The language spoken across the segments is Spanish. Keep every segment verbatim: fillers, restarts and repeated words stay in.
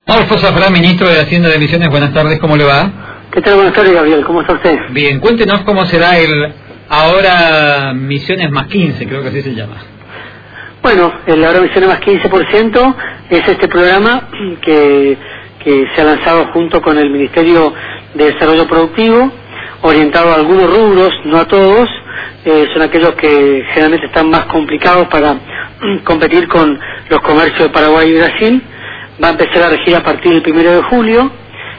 Adolfo Zaffarán, ministro de Hacienda de Misiones, buenas tardes, ¿cómo le va? ¿Qué tal? Buenas tardes, Gabriel, ¿cómo está usted? Bien, cuéntenos cómo será el ahora Misiones más quince, creo que así se llama. Bueno, el ahora Misiones más quince por ciento es este programa que, que se ha lanzado junto con el Ministerio de Desarrollo Productivo, orientado a algunos rubros, no a todos, eh, son aquellos que generalmente están más complicados para competir con los comercios de Paraguay y Brasil. Va a empezar a regir a partir del primero de julio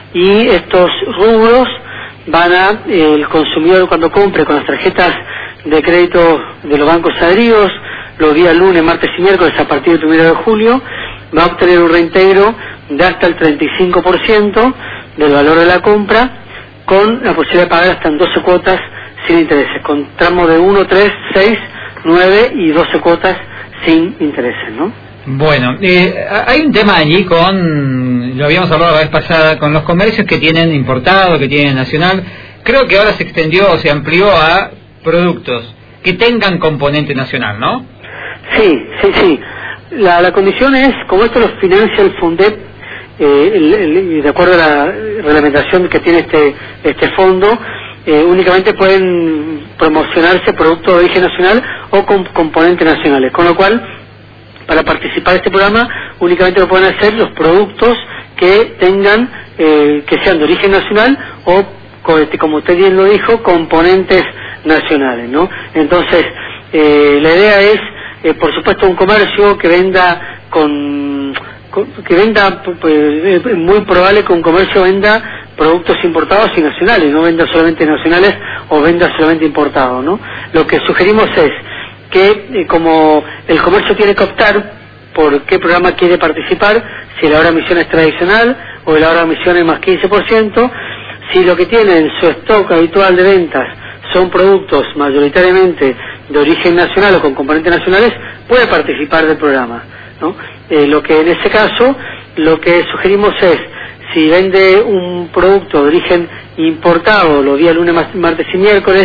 y estos rubros van a, eh, el consumidor cuando compre con las tarjetas de crédito de los bancos adheridos los días lunes, martes y miércoles a partir del primero de julio, va a obtener un reintegro de hasta el treinta y cinco por ciento del valor de la compra, con la posibilidad de pagar hasta en doce cuotas sin intereses, con tramos de uno, tres, seis, nueve y doce cuotas sin intereses, ¿no? Bueno, eh, hay un tema allí con, lo habíamos hablado la vez pasada, con los comercios que tienen importado, que tienen nacional. Creo que ahora se extendió o se amplió a productos que tengan componente nacional, ¿no? Sí, sí, sí. La, la condición es, como esto lo financia el FUNDEP, eh, el, el, de acuerdo a la reglamentación que tiene este, este fondo, eh, únicamente pueden promocionarse productos de origen nacional o con componentes nacionales, con lo cual, para participar de este programa únicamente lo pueden hacer los productos que tengan, eh, que sean de origen nacional o, como usted bien lo dijo, componentes nacionales, ¿no? Entonces, eh, la idea es, eh, por supuesto, un comercio que venda con, con que venda, pues, es muy probable que un comercio venda productos importados y nacionales, no venda solamente nacionales o venda solamente importados, ¿no? Lo que sugerimos es que eh, como el comercio tiene que optar por qué programa quiere participar, si el ahora Misiones tradicional o el ahora Misiones más quince por ciento, si lo que tiene en su stock habitual de ventas son productos mayoritariamente de origen nacional o con componentes nacionales, puede participar del programa, ¿no? Eh, lo que en ese caso, lo que sugerimos es, si vende un producto de origen importado los días lunes, martes y miércoles,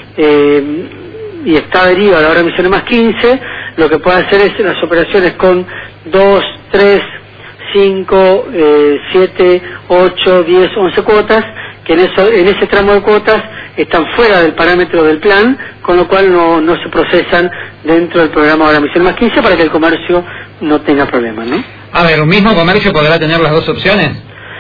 eh, y está adherido a la hora Misiones más quince, lo que puede hacer es las operaciones con dos, tres, cinco, siete, ocho, diez, once cuotas, que en, eso, en ese tramo de cuotas están fuera del parámetro del plan, con lo cual no, no se procesan dentro del programa Ahora Misiones más quince para que el comercio no tenga problemas, ¿no? A ver, ¿un mismo comercio podrá tener las dos opciones?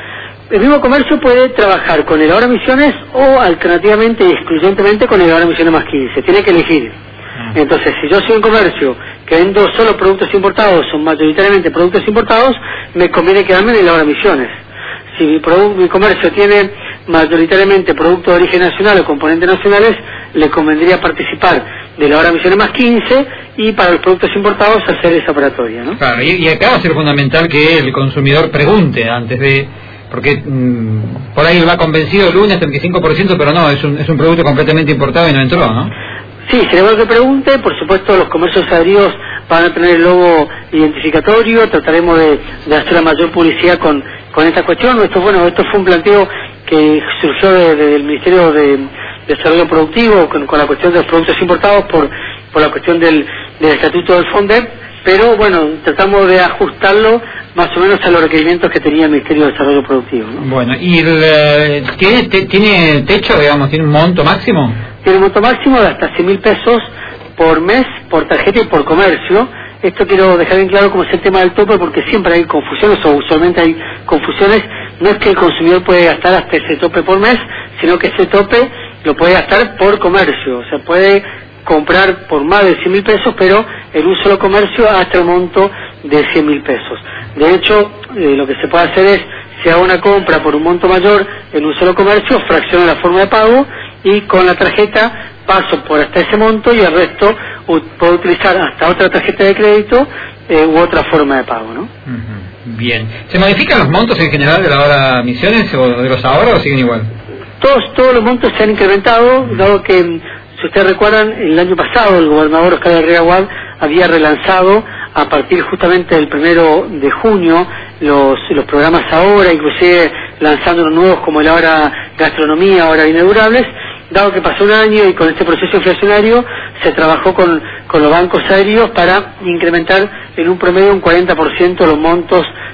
El mismo comercio puede trabajar con el Ahora Misiones o alternativamente y excluyentemente con el Ahora Misiones más quince, tiene que elegir. Ah. Entonces, si yo soy un comercio que vendo solo productos importados, son mayoritariamente productos importados, me conviene quedarme en el Ahora Misiones. Si mi, mi comercio tiene mayoritariamente productos de origen nacional o componentes nacionales, le convendría participar de la Ahora Misiones más quince y para los productos importados hacer esa operatoria, ¿no? Claro, y, y acá va a ser fundamental que el consumidor pregunte antes de... porque mmm, por ahí va convencido el lunes treinta y cinco por ciento, pero no, es un, es un producto completamente importado y no entró, ¿no? Sí, sería bueno que pregunte. Por supuesto, los comercios adheridos van a tener el logo identificatorio, trataremos de, de hacer la mayor publicidad con, con esta cuestión. Esto, bueno, esto fue un planteo que surgió de, de, del Ministerio de, de Desarrollo Productivo con, con la cuestión de los productos importados por, por la cuestión del, del estatuto del FONDEP, pero bueno, tratamos de ajustarlo más o menos a los requerimientos que tenía el Ministerio de Desarrollo Productivo, ¿no? Bueno, ¿y el, ¿tiene, te, tiene techo, digamos, tiene un monto máximo? Tiene un monto máximo de hasta cien mil pesos por mes, por tarjeta y por comercio. Esto quiero dejar bien claro como es el tema del tope, porque siempre hay confusiones, o usualmente hay confusiones. No es que el consumidor puede gastar hasta ese tope por mes, sino que ese tope lo puede gastar por comercio. O sea, puede comprar por más de cien mil pesos, pero en un solo comercio hasta el monto de cien mil pesos. De hecho, eh, lo que se puede hacer es, si hago una compra por un monto mayor en un solo comercio, fracciono la forma de pago y con la tarjeta paso por hasta ese monto y el resto puedo utilizar hasta otra tarjeta de crédito eh, u otra forma de pago, ¿no? Uh-huh. Bien. ¿Se modifican los montos en general de la Ahora Misiones o de los ahorros o siguen igual? Todos, todos los montos se han incrementado, dado que, si ustedes recuerdan, el año pasado el gobernador Oscar Herrera Huad había relanzado a partir justamente del primero de junio los, los programas Ahora, inclusive lanzando unos nuevos como el Ahora Gastronomía, Ahora Bienes Durables. Dado que pasó un año y con este proceso inflacionario se trabajó con, con los bancos aéreos para incrementar en un promedio un cuarenta por ciento los montos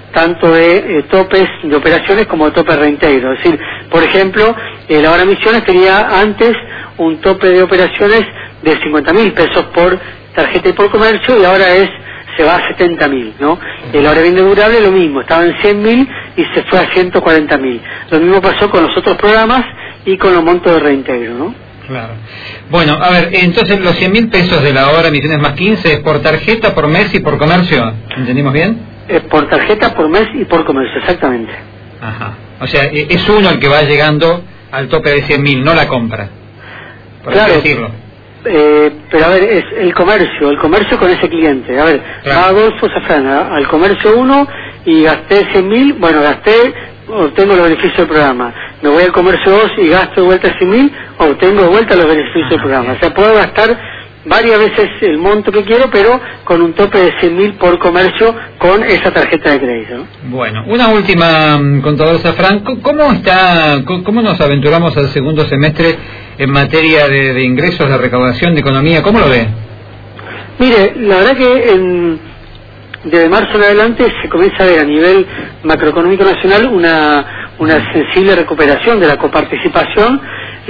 tanto de eh, topes de operaciones como de tope de reintegro. Es decir, por ejemplo, eh, la hora Misiones tenía antes un tope de operaciones de cincuenta mil pesos por tarjeta y por comercio, y ahora es se va a setenta mil, ¿no? El ahora bien durable lo mismo, estaba en cien mil y se fue a ciento cuarenta mil. Lo mismo pasó con los otros programas y con los montos de reintegro, ¿no? Claro. Bueno, a ver, entonces los cien mil pesos de la hora Misiones más quince es por tarjeta, por mes y por comercio, ¿entendimos bien? Eh, por tarjeta, por mes y por comercio, exactamente. Ajá. O sea, es uno el que va llegando al tope de cien mil, no la compra, por claro. así decirlo. Eh, pero a ver, es el comercio, el comercio con ese cliente. A ver, claro. va Adolfo Zafrana al comercio uno y gasté cien mil, bueno, gasté, obtengo los beneficios del programa. Me voy al comercio dos y gasto de vuelta cien mil, obtengo de vuelta los beneficios ah, del programa. O sea, puedo gastar varias veces el monto que quiero, pero con un tope de cien mil por comercio con esa tarjeta de crédito, ¿no? Bueno, una última, contador Zafrán, ¿cómo está, cómo nos aventuramos al segundo semestre en materia de, de ingresos, de recaudación, de economía? ¿Cómo lo ve? Mire, la verdad que en, desde marzo en adelante se comienza a ver a nivel macroeconómico nacional una, una sensible recuperación de la coparticipación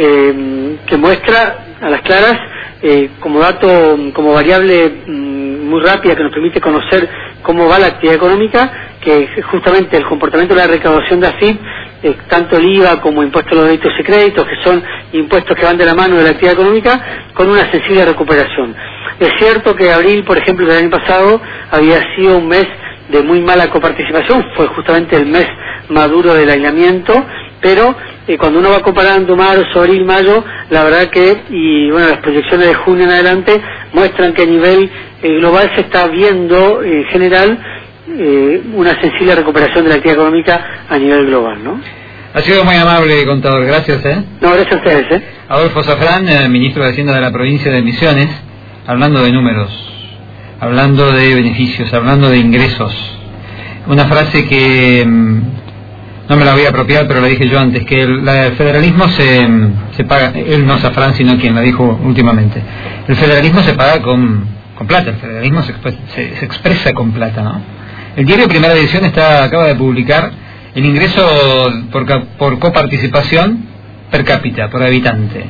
eh, que muestra a las claras eh, como dato, como variable mm, muy rápida que nos permite conocer cómo va la actividad económica, que justamente el comportamiento de la recaudación de A F I P, eh, tanto el I V A como impuestos a los delitos y créditos, que son impuestos que van de la mano de la actividad económica, con una sensible recuperación. Es cierto que abril, por ejemplo, del año pasado, había sido un mes de muy mala coparticipación, fue justamente el mes maduro del aislamiento, pero eh, cuando uno va comparando marzo, abril, mayo, la verdad que, y bueno, las proyecciones de junio en adelante muestran que a nivel eh, global se está viendo en general eh, una sensible recuperación de la actividad económica a nivel global, ¿no? Ha sido muy amable, contador, gracias, ¿eh? No, gracias a ustedes, ¿eh? Adolfo Zafrán, eh, ministro de Hacienda de la provincia de Misiones, hablando de números, hablando de beneficios, hablando de ingresos. Una frase que mmm, no me la voy a apropiar, pero la dije yo antes, que el, la, el federalismo se, se paga, él no Zafrán, sino quien la dijo últimamente, el federalismo se paga con, con plata, el federalismo se, se, se expresa con plata, ¿no? El diario Primera Edición está, acaba de publicar el ingreso por, por coparticipación per cápita, por habitante.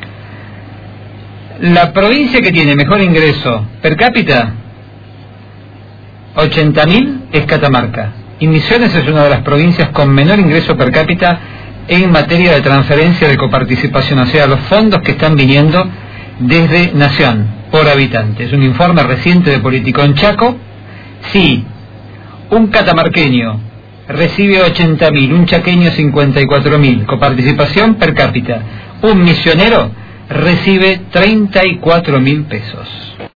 La provincia que tiene mejor ingreso per cápita, ochenta mil, es Catamarca. Y Misiones es una de las provincias con menor ingreso per cápita en materia de transferencia de coparticipación, o sea, los fondos que están viniendo desde Nación por habitante. Es un informe reciente de Politicón Chaco. Sí, un catamarqueño recibe ochenta mil, un chaqueño cincuenta y cuatro mil, coparticipación per cápita. Un misionero recibe treinta y cuatro mil pesos.